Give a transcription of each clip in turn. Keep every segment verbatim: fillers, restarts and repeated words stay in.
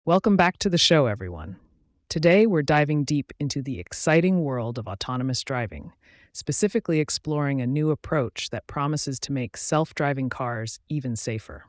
Welcome back to the show, everyone. Today, we're diving deep into the exciting world of autonomous driving, specifically exploring a new approach that promises to make self driving cars even safer.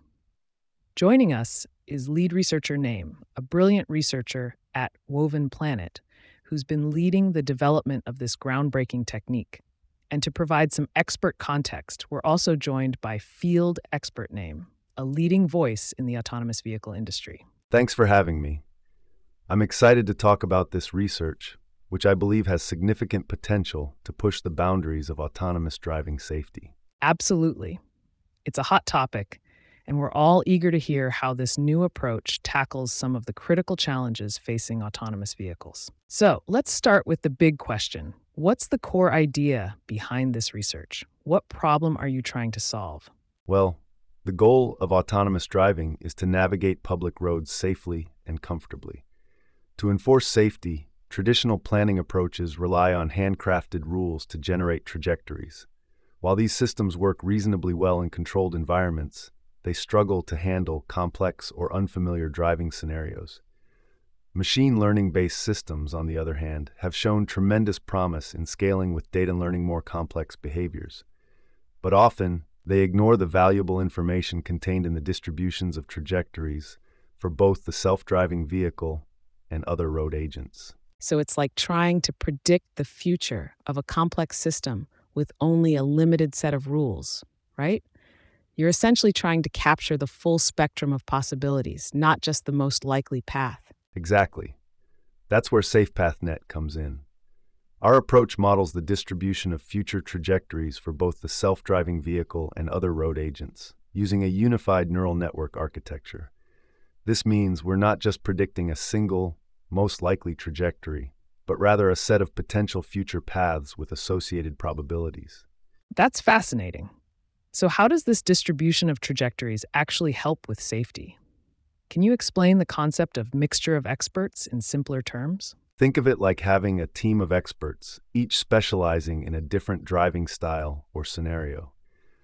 Joining us is lead researcher Name, a brilliant researcher at Woven Planet, who's been leading the development of this groundbreaking technique. And to provide some expert context, we're also joined by Field Expert Name, a leading voice in the autonomous vehicle industry. Thanks for having me. I'm excited to talk about this research, which I believe has significant potential to push the boundaries of autonomous driving safety. Absolutely. It's a hot topic, and we're all eager to hear how this new approach tackles some of the critical challenges facing autonomous vehicles. So, let's start with the big question. What's the core idea behind this research? What problem are you trying to solve? Well, the goal of autonomous driving is to navigate public roads safely and comfortably. To enforce safety, traditional planning approaches rely on handcrafted rules to generate trajectories. While these systems work reasonably well in controlled environments, they struggle to handle complex or unfamiliar driving scenarios. Machine learning-based systems, on the other hand, have shown tremendous promise in scaling with data and learning more complex behaviors. But often, they ignore the valuable information contained in the distributions of trajectories for both the self-driving vehicle and other road agents. So, it's like trying to predict the future of a complex system with only a limited set of rules, right? You're essentially trying to capture the full spectrum of possibilities, not just the most likely path. Exactly. That's where SafePathNet comes in. Our approach models the distribution of future trajectories for both the self-driving vehicle and other road agents, using a unified neural network architecture. This means we're not just predicting a single, most likely trajectory, but rather a set of potential future paths with associated probabilities. That's fascinating. So, how does this distribution of trajectories actually help with safety? Can you explain the concept of mixture of experts in simpler terms? Think of it like having a team of experts, each specializing in a different driving style or scenario.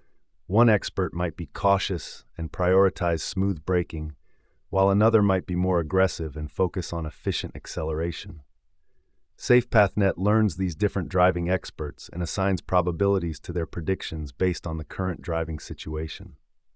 One expert might be cautious and prioritize smooth braking, while another might be more aggressive and focus on efficient acceleration. SafePathNet learns these different driving experts and assigns probabilities to their predictions based on the current driving situation.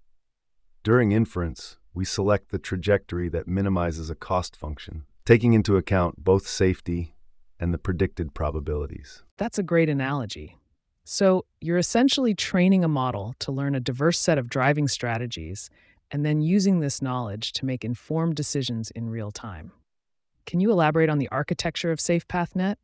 During inference, we select the trajectory that minimizes a cost function, taking into account both safety and the predicted probabilities. That's a great analogy. So, you're essentially training a model to learn a diverse set of driving strategies and then using this knowledge to make informed decisions in real time. Can you elaborate on the architecture of SafePathNet?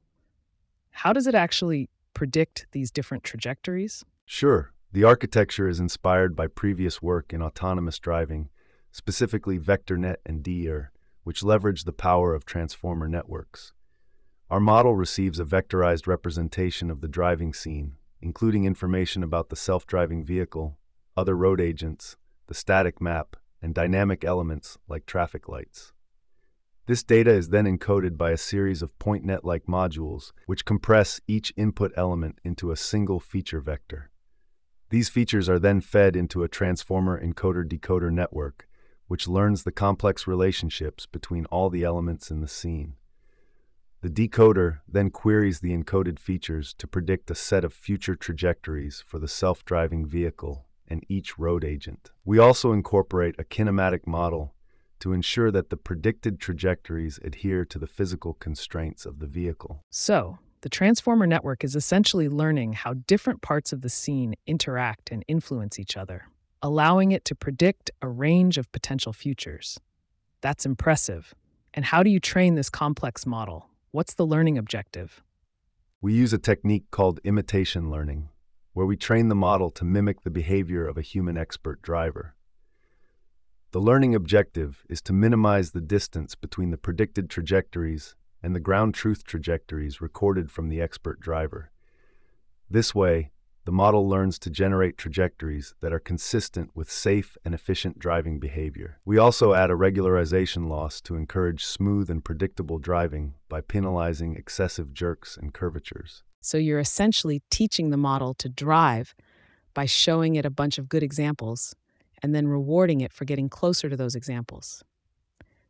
How does it actually predict these different trajectories? Sure, the architecture is inspired by previous work in autonomous driving, specifically VectorNet and D E R, which leverage the power of transformer networks. Our model receives a vectorized representation of the driving scene, including information about the self-driving vehicle, other road agents, the static map, and dynamic elements like traffic lights. This data is then encoded by a series of PointNet-like modules, which compress each input element into a single feature vector. These features are then fed into a transformer encoder-decoder network, which learns the complex relationships between all the elements in the scene. The decoder then queries the encoded features to predict a set of future trajectories for the self-driving vehicle and each road agent. We also incorporate a kinematic model to ensure that the predicted trajectories adhere to the physical constraints of the vehicle. So, the transformer network is essentially learning how different parts of the scene interact and influence each other, allowing it to predict a range of potential futures. That's impressive. And how do you train this complex model? What's the learning objective? We use a technique called imitation learning, where we train the model to mimic the behavior of a human expert driver. The learning objective is to minimize the distance between the predicted trajectories and the ground truth trajectories recorded from the expert driver. This way, the model learns to generate trajectories that are consistent with safe and efficient driving behavior. We also add a regularization loss to encourage smooth and predictable driving by penalizing excessive jerks and curvatures. So, you're essentially teaching the model to drive by showing it a bunch of good examples and then rewarding it for getting closer to those examples.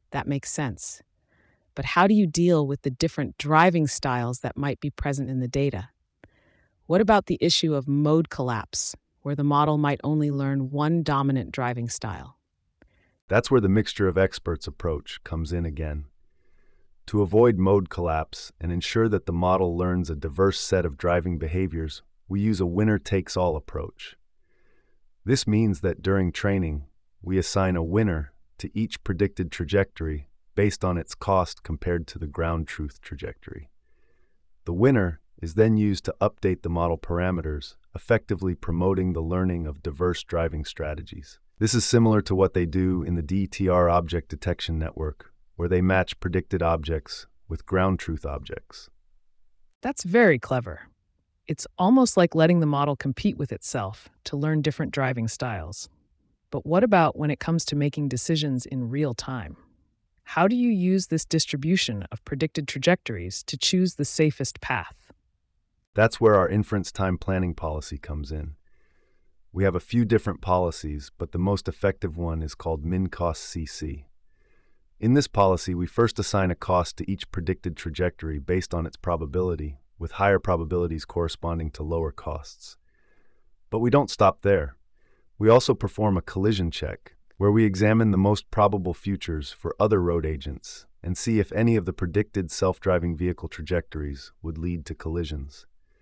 That makes sense. But how do you deal with the different driving styles that might be present in the data? What about the issue of mode collapse, where the model might only learn one dominant driving style? That's where the mixture of experts approach comes in again. To avoid mode collapse and ensure that the model learns a diverse set of driving behaviors, we use a winner-takes-all approach. This means that during training, we assign a winner to each predicted trajectory based on its cost compared to the ground truth trajectory. The winner is then used to update the model parameters, effectively promoting the learning of diverse driving strategies. This is similar to what they do in the D T R object detection network, where they match predicted objects with ground truth objects. That's very clever. It's almost like letting the model compete with itself to learn different driving styles. But what about when it comes to making decisions in real time? How do you use this distribution of predicted trajectories to choose the safest path? That's where our inference time planning policy comes in. We have a few different policies, but the most effective one is called min-cost C C. In this policy, we first assign a cost to each predicted trajectory based on its probability, with higher probabilities corresponding to lower costs. But we don't stop there. We also perform a collision check, where we examine the most probable futures for other road agents and see if any of the predicted self-driving vehicle trajectories would lead to collisions.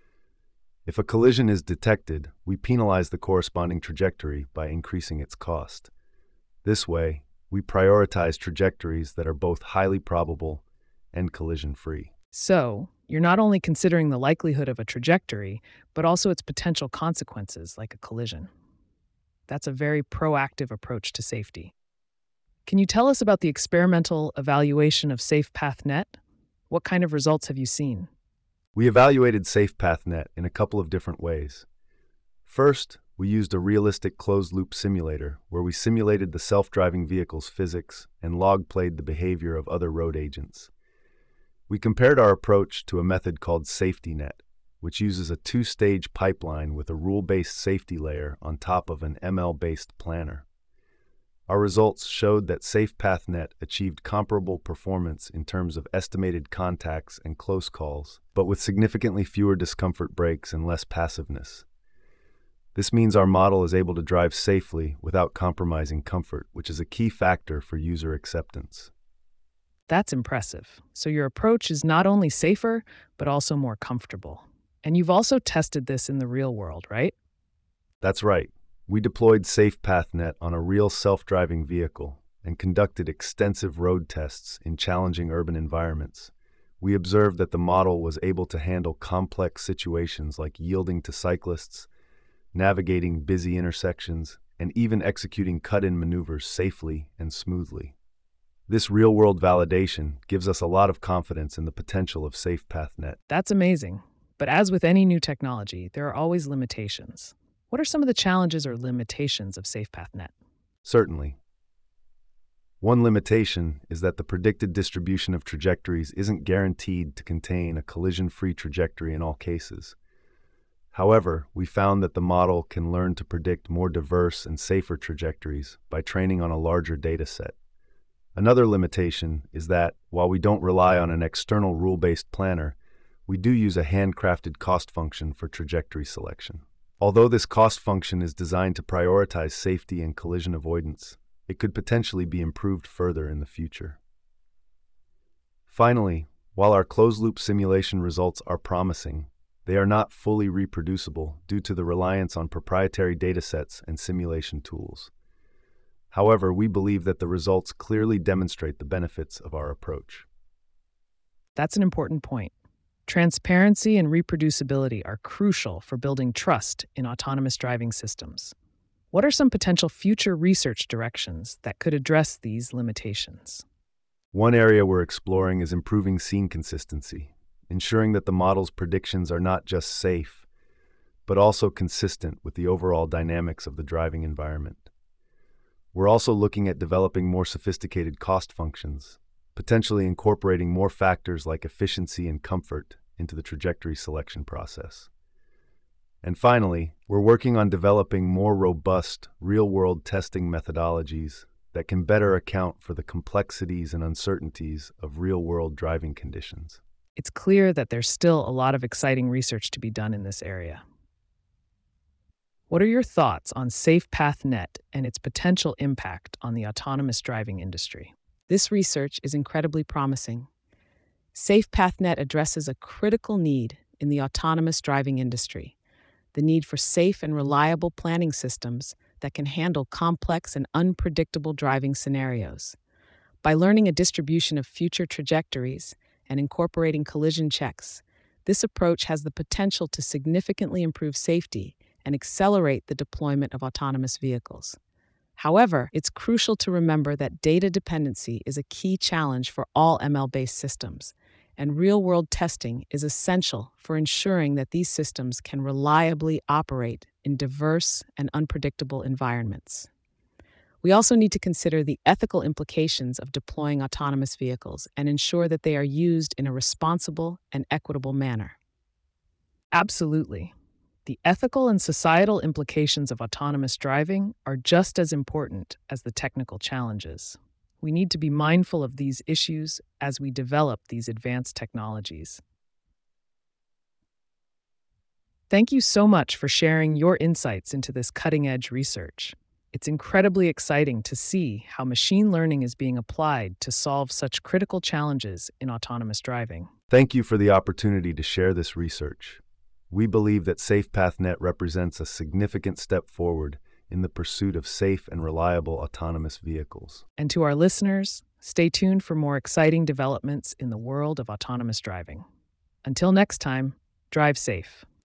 If a collision is detected, we penalize the corresponding trajectory by increasing its cost. This way, we prioritize trajectories that are both highly probable and collision-free. So, you're not only considering the likelihood of a trajectory, but also its potential consequences, like a collision. That's a very proactive approach to safety. Can you tell us about the experimental evaluation of SafePathNet? What kind of results have you seen? We evaluated SafePathNet in a couple of different ways. First, we used a realistic closed-loop simulator where we simulated the self-driving vehicle's physics and log-played the behavior of other road agents. We compared our approach to a method called SafetyNet, which uses a two-stage pipeline with a rule-based safety layer on top of an M L-based planner. Our results showed that SafePathNet achieved comparable performance in terms of estimated contacts and close calls, but with significantly fewer discomfort breaks and less passiveness. This means our model is able to drive safely without compromising comfort, which is a key factor for user acceptance. That's impressive. So your approach is not only safer, but also more comfortable. And you've also tested this in the real world, right? That's right. We deployed SafePathNet on a real self-driving vehicle and conducted extensive road tests in challenging urban environments. We observed that the model was able to handle complex situations like yielding to cyclists, navigating busy intersections, and even executing cut-in maneuvers safely and smoothly. This real-world validation gives us a lot of confidence in the potential of SafePathNet. That's amazing. But as with any new technology, there are always limitations. What are some of the challenges or limitations of SafePathNet? Certainly. One limitation is that the predicted distribution of trajectories isn't guaranteed to contain a collision-free trajectory in all cases. However, we found that the model can learn to predict more diverse and safer trajectories by training on a larger data set. Another limitation is that, while we don't rely on an external rule-based planner, we do use a handcrafted cost function for trajectory selection. Although this cost function is designed to prioritize safety and collision avoidance, it could potentially be improved further in the future. Finally, while our closed-loop simulation results are promising, they are not fully reproducible due to the reliance on proprietary datasets and simulation tools. However, we believe that the results clearly demonstrate the benefits of our approach. That's an important point. Transparency and reproducibility are crucial for building trust in autonomous driving systems. What are some potential future research directions that could address these limitations? One area we're exploring is improving scene consistency, ensuring that the model's predictions are not just safe, but also consistent with the overall dynamics of the driving environment. We're also looking at developing more sophisticated cost functions, potentially incorporating more factors like efficiency and comfort into the trajectory selection process. And finally, we're working on developing more robust, real-world testing methodologies that can better account for the complexities and uncertainties of real-world driving conditions. It's clear that there's still a lot of exciting research to be done in this area. What are your thoughts on SafePathNet and its potential impact on the autonomous driving industry? This research is incredibly promising. SafePathNet addresses a critical need in the autonomous driving industry: the need for safe and reliable planning systems that can handle complex and unpredictable driving scenarios. By learning a distribution of future trajectories and incorporating collision checks, this approach has the potential to significantly improve safety and accelerate the deployment of autonomous vehicles. However, it's crucial to remember that data dependency is a key challenge for all M L-based systems, and real-world testing is essential for ensuring that these systems can reliably operate in diverse and unpredictable environments. We also need to consider the ethical implications of deploying autonomous vehicles and ensure that they are used in a responsible and equitable manner. Absolutely. The ethical and societal implications of autonomous driving are just as important as the technical challenges. We need to be mindful of these issues as we develop these advanced technologies. Thank you so much for sharing your insights into this cutting-edge research. It's incredibly exciting to see how machine learning is being applied to solve such critical challenges in autonomous driving. Thank you for the opportunity to share this research. We believe that SafePathNet represents a significant step forward in the pursuit of safe and reliable autonomous vehicles. And to our listeners, stay tuned for more exciting developments in the world of autonomous driving. Until next time, drive safe.